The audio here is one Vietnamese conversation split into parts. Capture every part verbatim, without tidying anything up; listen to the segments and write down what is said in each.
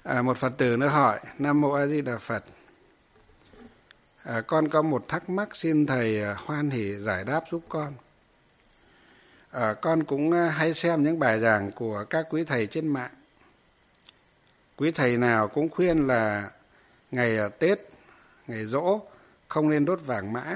À, một Phật tử nữa hỏi: Nam Mô A Di Đà Phật. À, con có một thắc mắc, xin thầy hoan hỷ giải đáp giúp con. À, con cũng hay xem những bài giảng của các quý thầy trên mạng. Quý thầy nào cũng khuyên là ngày Tết, ngày Giỗ không nên đốt vàng mã.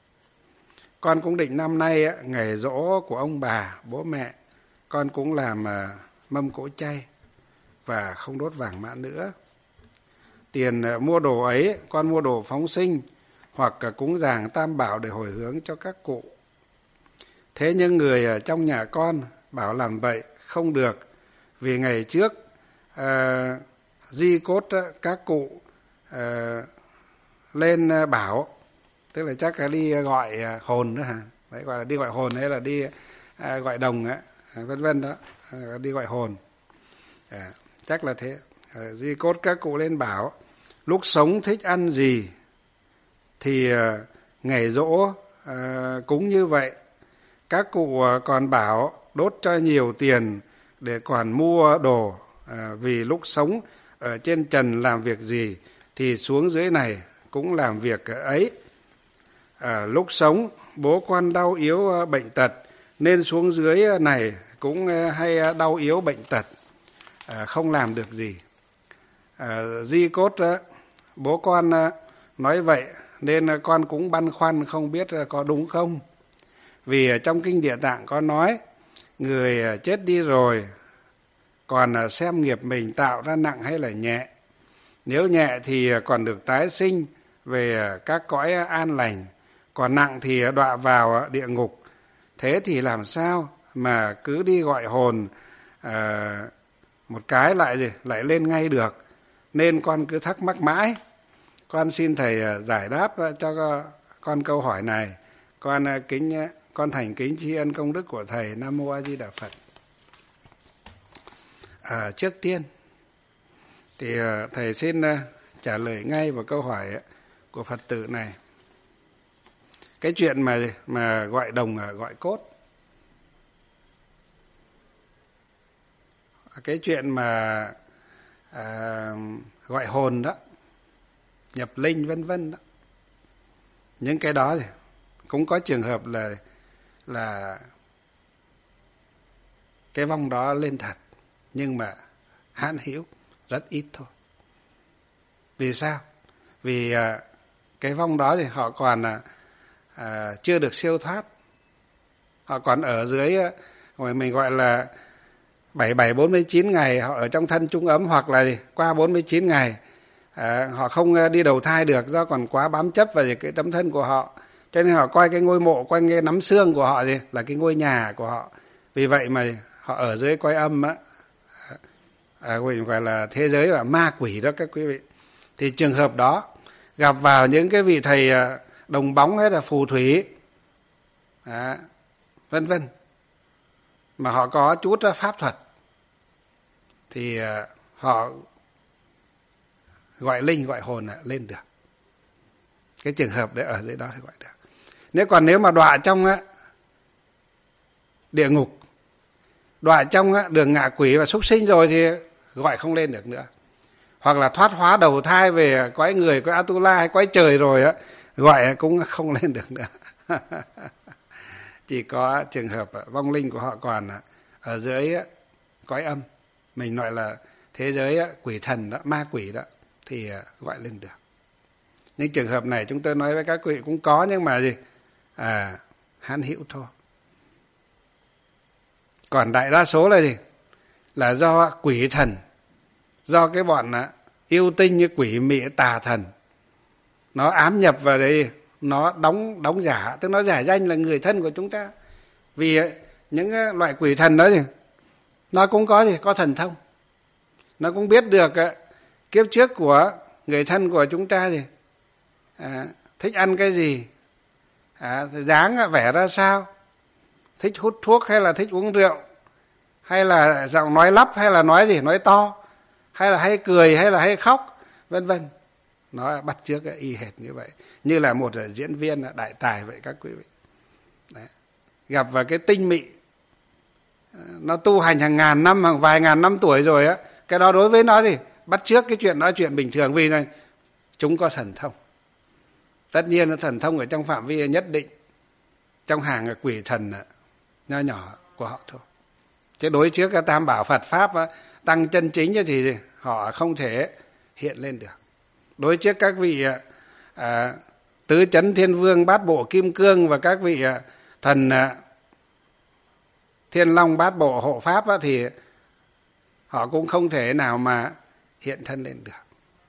Con cũng định năm nay ngày Giỗ của ông bà, bố mẹ, con cũng làm mâm cỗ chay và không đốt vàng mã nữa. Tiền mua đồ ấy con mua đồ phóng sinh hoặc cúng dường tam bảo để hồi hướng cho các cụ. Thế nhưng người trong nhà con bảo làm vậy không được, vì ngày trước à, di cốt các cụ à, lên bảo, tức là chắc là đi gọi hồn đó hả? Đấy, gọi là đi gọi hồn hay là đi à, gọi đồng á, vân vân đó, à, đi gọi hồn. À, chắc là thế. À, di cốt các cụ lên bảo lúc sống thích ăn gì thì à, ngày Giỗ à, cúng như vậy. Các cụ còn bảo đốt cho nhiều tiền để còn mua đồ, à, vì lúc sống ở trên trần làm việc gì thì xuống dưới này cũng làm việc ấy. À, lúc sống bố con đau yếu bệnh tật nên xuống dưới này cũng hay đau yếu bệnh tật, à, không làm được gì. À, di cốt bố con nói vậy nên con cũng băn khoăn không biết có đúng không. Vì trong Kinh Địa Tạng có nói người chết đi rồi còn xem nghiệp mình tạo ra nặng hay là nhẹ. Nếu nhẹ thì còn được tái sinh về các cõi an lành, còn nặng thì đọa vào địa ngục. Thế thì làm sao mà cứ đi gọi hồn à, một cái lại gì lại lên ngay được. Nên con cứ thắc mắc mãi. Con xin thầy giải đáp cho con câu hỏi này. Con kính con thành kính tri ân công đức của thầy. Nam Mô A Di Đà Phật. À, trước tiên thì thầy xin trả lời ngay vào câu hỏi của Phật tử này. Cái chuyện mà mà gọi đồng gọi cốt, cái chuyện mà à, gọi hồn đó, nhập linh vân vân đó, những cái đó thì cũng có trường hợp là là cái vong đó lên thật, nhưng mà hãn hữu rất ít thôi. Vì sao? Vì à, cái vong đó thì họ còn à, à, chưa được siêu thoát, họ còn ở dưới à, mình gọi là bảy bảy bốn mươi chín ngày họ ở trong thân trung ấm, hoặc là gì? Qua bốn mươi chín ngày à, họ không đi đầu thai được do còn quá bám chấp vào cái tấm thân của họ, cho nên họ coi cái ngôi mộ, coi cái nắm xương của họ gì là cái ngôi nhà của họ. Vì vậy mà họ ở dưới cõi âm á, à, gọi là thế giới và ma quỷ đó các quý vị. Thì trường hợp đó gặp vào những cái vị thầy đồng bóng hay là phù thủy, à, vân vân, mà họ có chút pháp thuật thì à, họ gọi linh gọi hồn là lên được. Cái trường hợp đấy ở dưới đó thì gọi được. Nếu còn nếu mà đọa trong á, địa ngục, đọa trong á, đường ngạ quỷ và súc sinh rồi thì gọi không lên được nữa. Hoặc là thoát hóa đầu thai về cõi người, cõi Atula hay cõi trời rồi á, gọi cũng không lên được nữa. Chỉ có trường hợp vong linh của họ còn ở dưới cõi âm, mình gọi là thế giới quỷ thần đó, ma quỷ đó, thì gọi lên được. Những trường hợp này chúng tôi nói với các quý vị cũng có, nhưng mà gì à, hãn hữu thôi. Còn đại đa số là gì? Là do quỷ thần, do cái bọn yêu tinh như quỷ mị tà thần, nó ám nhập vào đây, nó đóng đóng giả, tức nó giả danh là người thân của chúng ta. Vì những loại quỷ thần đó thì nó cũng có gì có thần thông, nó cũng biết được kiếp trước của người thân của chúng ta gì à, thích ăn cái gì, à, dáng vẻ ra sao, thích hút thuốc hay là thích uống rượu, hay là giọng nói lắp hay là nói gì nói to, hay là hay cười hay là hay khóc, vân vân. Nó bắt chước y hệt như vậy, như là một diễn viên đại tài vậy các quý vị. Đấy. Gặp vào cái tinh mị, nó tu hành hàng ngàn năm, hàng vài ngàn năm tuổi rồi á, cái đó đối với nó gì bắt chước cái chuyện nói chuyện bình thường, vì này chúng có thần thông. Tất nhiên là thần thông ở trong phạm vi nhất định, trong hàng quỷ thần nho nhỏ của họ thôi. Chứ đối trước cái tam bảo Phật Pháp tăng chân chính thì họ không thể hiện lên được. Đối trước các vị à, tứ chấn thiên vương, bát bộ kim cương và các vị à, thần à, thiên long bát bộ hộ pháp á, thì họ cũng không thể nào mà hiện thân lên được.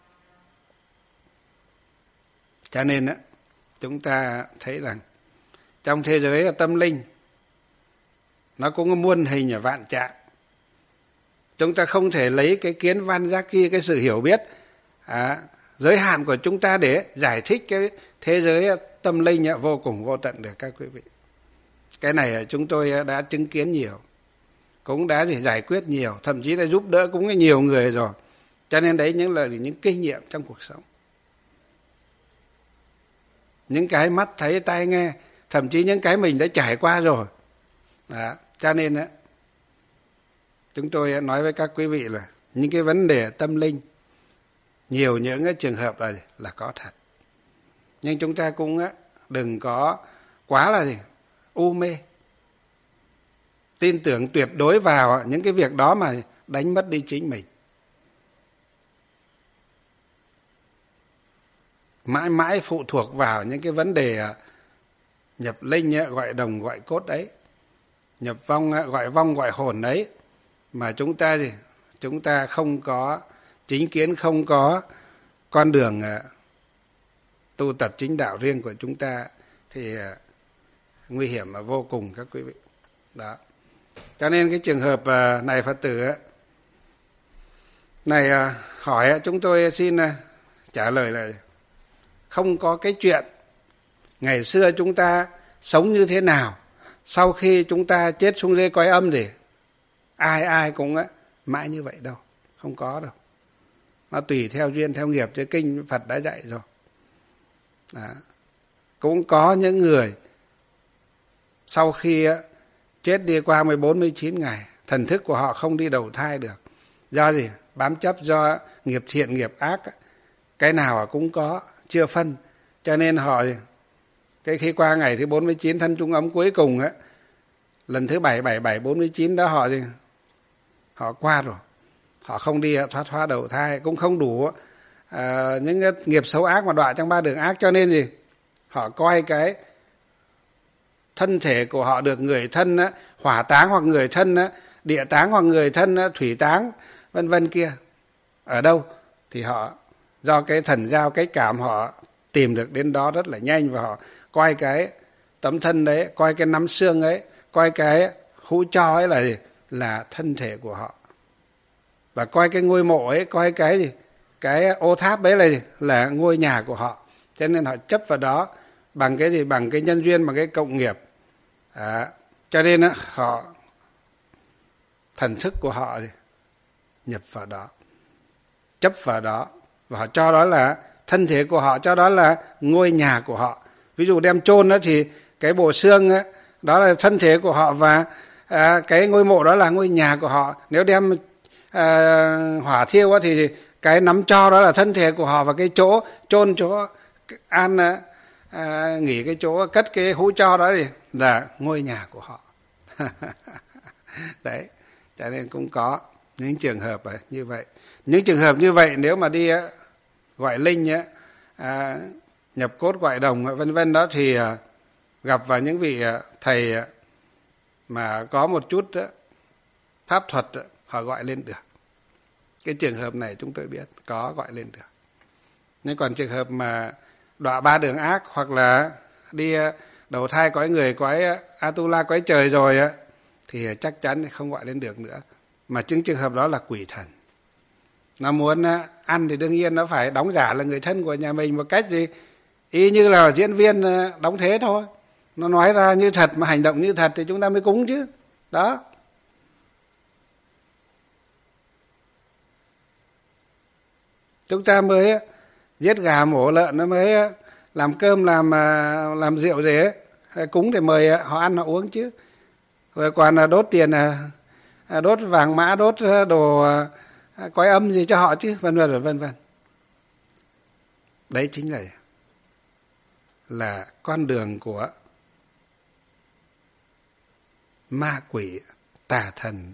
Cho nên á, chúng ta thấy rằng trong thế giới tâm linh nó cũng có muôn hình ở vạn trạng. Chúng ta không thể lấy cái kiến văn giác kia, cái sự hiểu biết à, giới hạn của chúng ta để giải thích cái thế giới tâm linh vô cùng vô tận được các quý vị. Cái này chúng tôi đã chứng kiến nhiều, cũng đã giải quyết nhiều, thậm chí là giúp đỡ cũng nhiều người rồi. Cho nên đấy những là những kinh nghiệm trong cuộc sống, những cái mắt thấy tai nghe, thậm chí những cái mình đã trải qua rồi. Đó. Cho nên đó, chúng tôi nói với các quý vị là những cái vấn đề tâm linh, nhiều những cái trường hợp là, là có thật. Nhưng chúng ta cũng đừng có quá là gì u mê, tin tưởng tuyệt đối vào những cái việc đó mà đánh mất đi chính mình. Mãi mãi phụ thuộc vào những cái vấn đề nhập linh gọi đồng gọi cốt đấy, nhập vong gọi vong gọi hồn đấy, mà chúng ta gì chúng ta không có chính kiến, không có con đường tu tập chính đạo riêng của chúng ta thì nguy hiểm mà vô cùng các quý vị. Đó. Cho nên cái trường hợp này Phật tử này hỏi, chúng tôi xin trả lời là không có cái chuyện ngày xưa chúng ta sống như thế nào, sau khi chúng ta chết xuống dưới cõi âm thì ai ai cũng mãi như vậy đâu, không có đâu. Nó tùy theo duyên theo nghiệp, chứ kinh Phật đã dạy rồi. Đó. Cũng có những người sau khi chết đi qua mười bốn, mười chín ngày, thần thức của họ không đi đầu thai được. Do gì? Bám chấp do nghiệp thiện, nghiệp ác. Cái nào cũng có, chưa phân. Cho nên họ, cái khi qua ngày thứ bốn mươi chín thân trung ấm cuối cùng á, lần thứ bảy, bảy, bảy, bốn mươi chín đó họ gì? Họ qua rồi. Họ không đi thoát hóa đầu thai, cũng không đủ uh, những cái nghiệp xấu ác mà đọa trong ba đường ác. Cho nên gì? Họ coi cái thân thể của họ được người thân á, hỏa táng hoặc người thân á, địa táng hoặc người thân á, thủy táng vân vân kia ở đâu thì họ do cái thần giao cái cảm họ tìm được đến đó rất là nhanh, và họ coi cái tấm thân đấy, coi cái nắm xương ấy, coi cái hũ tro ấy là gì? Là thân thể của họ, và coi cái ngôi mộ ấy, coi cái gì? Cái ô tháp ấy là gì? Là ngôi nhà của họ. Cho nên họ chấp vào đó bằng cái gì? Bằng cái nhân duyên, bằng cái cộng nghiệp. À, cho nên á, họ thần thức của họ gì? Nhập vào đó, chấp vào đó, và họ cho đó là thân thể của họ, cho đó là ngôi nhà của họ. Ví dụ đem chôn đó thì cái bộ xương đó, đó là thân thể của họ, và à, cái ngôi mộ đó là ngôi nhà của họ. Nếu đem à, hỏa thiêu đó, thì cái nắm tro đó là thân thể của họ, và cái chỗ chôn, chỗ an à, nghỉ, cái chỗ cất cái hũ tro đó thì là ngôi nhà của họ. Đấy, cho nên cũng có những trường hợp như vậy. Những trường hợp như vậy nếu mà đi gọi linh à, nhập cốt gọi đồng vân vân đó thì gặp vào những vị thầy mà có một chút pháp thuật, họ gọi lên được. Cái trường hợp này chúng tôi biết có gọi lên được. Nhưng còn trường hợp mà đọa ba đường ác, hoặc là đi đầu thai cõi người, cõi Atula, cõi trời rồi thì chắc chắn không gọi lên được nữa. Mà chứng trường hợp đó là quỷ thần. Nó muốn ăn thì đương nhiên nó phải đóng giả là người thân của nhà mình một cách gì y như là diễn viên đóng thế thôi. Nó nói ra như thật mà hành động như thật thì chúng ta mới cúng chứ. Đó. Chúng ta mới giết gà mổ lợn, nó mới làm cơm, làm làm rượu gì ấy, cúng để mời họ ăn họ uống chứ. Rồi còn đốt tiền, đốt vàng mã, đốt đồ cõi âm gì cho họ chứ, vân vân vân vân. Đấy chính là là con đường của ma quỷ, tà thần,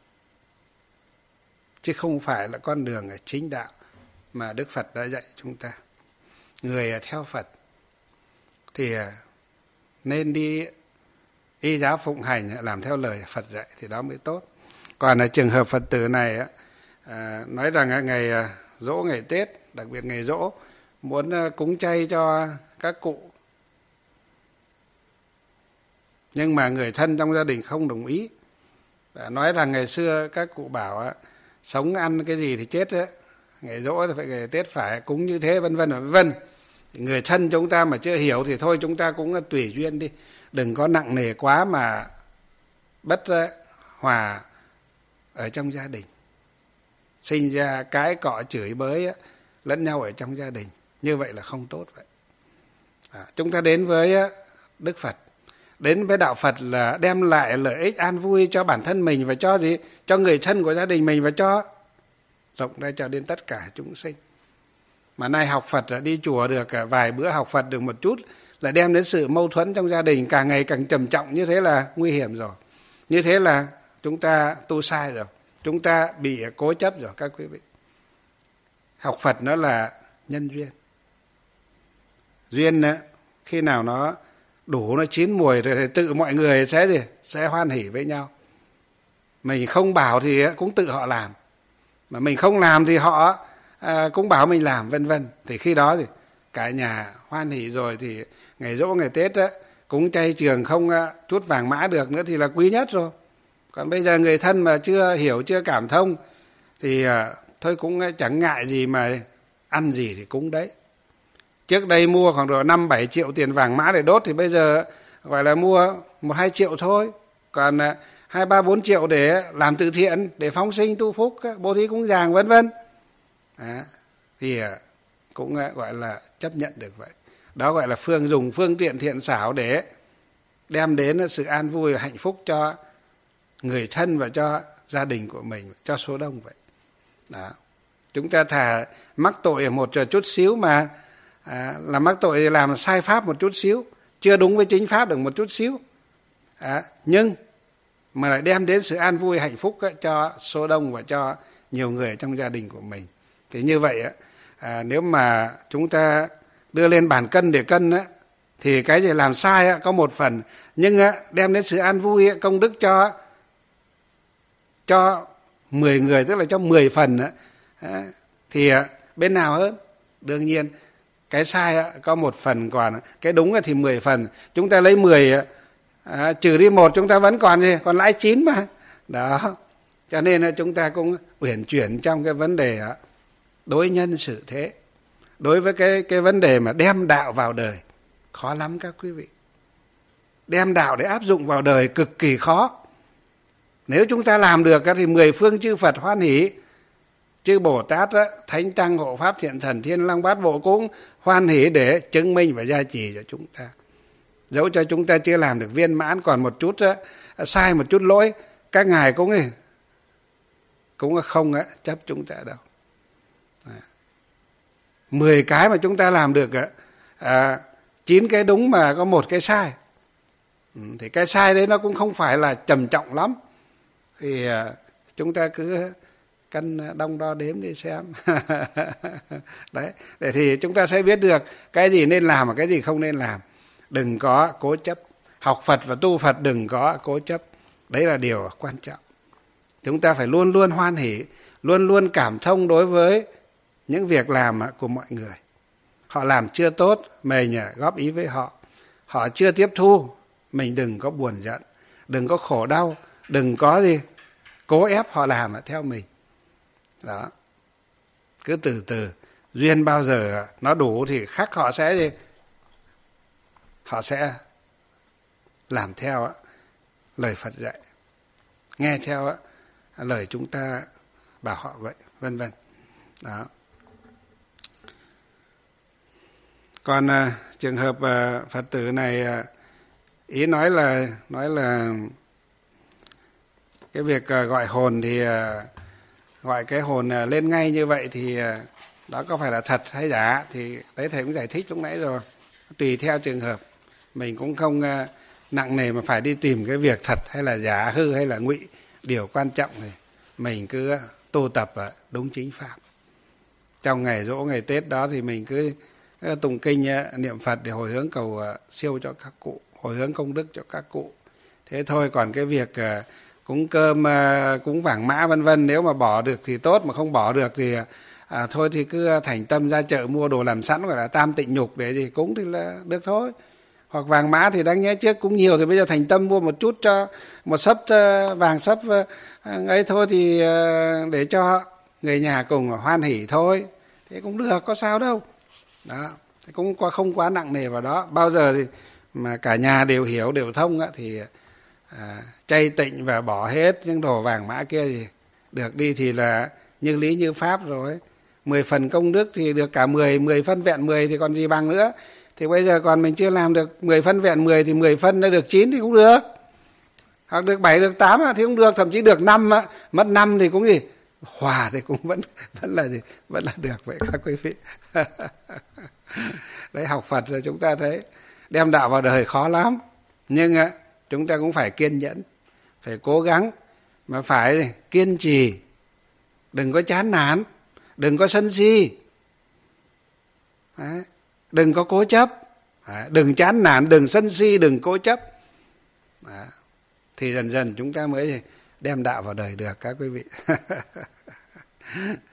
chứ không phải là con đường chính đạo mà Đức Phật đã dạy chúng ta. Người theo Phật thì nên đi y giáo phụng hành, làm theo lời Phật dạy thì đó mới tốt. Còn ở trường hợp Phật tử này nói rằng ngày giỗ, ngày Tết, đặc biệt ngày giỗ, muốn cúng chay cho các cụ, nhưng mà người thân trong gia đình không đồng ý. Nói rằng ngày xưa các cụ bảo sống ăn cái gì thì chết đấy, ngày giỗ thì phải, ngày Tết phải cúng như thế, vân vân vân vân. Người thân chúng ta mà chưa hiểu thì thôi chúng ta cũng tùy duyên đi, đừng có nặng nề quá mà bất hòa ở trong gia đình, sinh ra cái cọ chửi bới lẫn nhau ở trong gia đình, như vậy là không tốt vậy. À, chúng ta đến với Đức Phật, đến với đạo Phật là đem lại lợi ích an vui cho bản thân mình và cho gì, cho người thân của gia đình mình và cho rộng ra cho đến tất cả chúng sinh. Mà nay học Phật đi chùa được vài bữa, học Phật được một chút là đem đến sự mâu thuẫn trong gia đình càng ngày càng trầm trọng, như thế là nguy hiểm rồi. Như thế là chúng ta tu sai rồi, chúng ta bị cố chấp rồi các quý vị. Học Phật nó là nhân duyên. Duyên khi nào nó đủ, nó chín mùi rồi thì tự mọi người sẽ gì? Sẽ hoan hỉ với nhau. Mình không bảo thì cũng tự họ làm, mà mình không làm thì họ à, cũng bảo mình làm, vân vân. Thì khi đó thì cả nhà hoan hỉ rồi thì ngày giỗ, ngày Tết á, cúng chay trường không chút vàng mã được nữa thì là quý nhất rồi. Còn bây giờ người thân mà chưa hiểu, chưa cảm thông thì à, thôi cũng chẳng ngại gì mà ăn gì thì cúng đấy. Trước đây mua khoảng độ năm bảy triệu tiền vàng mã để đốt thì bây giờ gọi là mua một hai triệu thôi. Còn hai ba bốn triệu để làm từ thiện, để phóng sinh tu phúc, bố thí cúng dường vân vân. Thì cũng gọi là chấp nhận được vậy. Đó gọi là phương dùng phương tiện thiện xảo để đem đến sự an vui và hạnh phúc cho người thân và cho gia đình của mình, cho số đông vậy. Đó. Chúng ta thà mắc tội một chút xíu mà à, là mắc tội làm sai pháp một chút xíu, chưa đúng với chính pháp được một chút xíu, à, nhưng mà lại đem đến sự an vui hạnh phúc á, cho số đông và cho nhiều người trong gia đình của mình. Thì như vậy á, à, nếu mà chúng ta đưa lên bàn cân để cân á, thì cái gì làm sai á, có một phần, nhưng á, đem đến sự an vui á, công đức cho cho mười người, tức là cho mười phần á, à, thì à, bên nào hơn? Đương nhiên cái sai á, có một phần, còn cái đúng thì mười phần. Chúng ta lấy mười à, trừ đi một, chúng ta vẫn còn gì? Còn lãi chín mà. Đó. Cho nên chúng ta cũng uyển chuyển trong cái vấn đề á, đối nhân xử thế. Đối với cái, cái vấn đề mà đem đạo vào đời, khó lắm các quý vị. Đem đạo để áp dụng vào đời cực kỳ khó. Nếu chúng ta làm được thì mười phương chư Phật hoan hỷ, chư Bồ Tát, Thánh Tăng, Hộ Pháp, Thiện Thần, Thiên Long Bát Bộ cũng hoan hỷ để chứng minh và gia trì cho chúng ta. Dẫu cho chúng ta chưa làm được viên mãn, còn một chút sai, một chút lỗi, các ngài cũng cũng không chấp chúng ta đâu. Mười cái mà chúng ta làm được, à, chín cái đúng mà có một cái sai, thì cái sai đấy nó cũng không phải là trầm trọng lắm. Thì à, chúng ta cứ cân đong đo đếm đi xem. Đấy, để thì chúng ta sẽ biết được cái gì nên làm và cái gì không nên làm. Đừng có cố chấp. Học Phật và tu Phật đừng có cố chấp. Đấy là điều quan trọng. Chúng ta phải luôn luôn hoan hỷ, luôn luôn cảm thông đối với những việc làm của mọi người. Họ làm chưa tốt, mình góp ý với họ. Họ chưa tiếp thu, mình đừng có buồn giận, đừng có khổ đau, đừng có gì cố ép họ làm theo mình. Đó. Cứ từ từ, duyên bao giờ nó đủ thì khắc họ sẽ gì? Họ sẽ làm theo lời Phật dạy, nghe theo lời chúng ta bảo họ vậy, vân vân. Đó. Còn uh, trường hợp uh, Phật tử này uh, ý nói là nói là cái việc uh, gọi hồn thì uh, gọi cái hồn lên ngay như vậy thì đó có phải là thật hay giả, thì đấy thầy cũng giải thích lúc nãy rồi, tùy theo trường hợp. Mình cũng không nặng nề mà phải đi tìm cái việc thật hay là giả, hư hay là ngụy. Điều quan trọng thì mình cứ tu tập đúng chính pháp. Trong ngày giỗ, ngày Tết đó thì mình cứ tụng kinh niệm Phật để hồi hướng cầu siêu cho các cụ, hồi hướng công đức cho các cụ. Thế thôi, còn cái việc cúng cơm, cúng vàng mã vân vân, nếu mà bỏ được thì tốt, mà không bỏ được thì à, thôi thì cứ thành tâm ra chợ mua đồ làm sẵn, gọi là tam tịnh nhục để gì cúng thì là được thôi. Hoặc vàng mã thì đáng nhẽ trước cúng nhiều thì bây giờ thành tâm mua một chút cho một sấp vàng sấp ấy thôi, thì để cho người nhà cùng hoan hỉ thôi, thế cũng được, có sao đâu. Đó, cũng không quá nặng nề vào đó. Bao giờ thì mà cả nhà đều hiểu, đều thông á, thì à, chay tịnh và bỏ hết những đồ vàng mã kia thì được đi, thì là như lý như pháp rồi. Mười phần công đức thì được cả mười, mười phân vẹn mười thì còn gì bằng nữa. Thì bây giờ còn mình chưa làm được mười phân vẹn mười thì mười phân đã được chín thì cũng được. Hoặc được bảy, được tám thì cũng được, thậm chí được năm, mất năm thì cũng gì, hòa thì cũng vẫn vẫn là gì, vẫn là được vậy các quý vị. Đấy, học Phật rồi chúng ta thấy đem đạo vào đời khó lắm, nhưng chúng ta cũng phải kiên nhẫn, phải cố gắng, mà phải kiên trì, đừng có chán nản, đừng có sân si. Đấy, đừng có cố chấp. Đấy, đừng chán nản, đừng sân si, đừng cố chấp. Đấy, thì dần dần chúng ta mới đem đạo vào đời được các quý vị.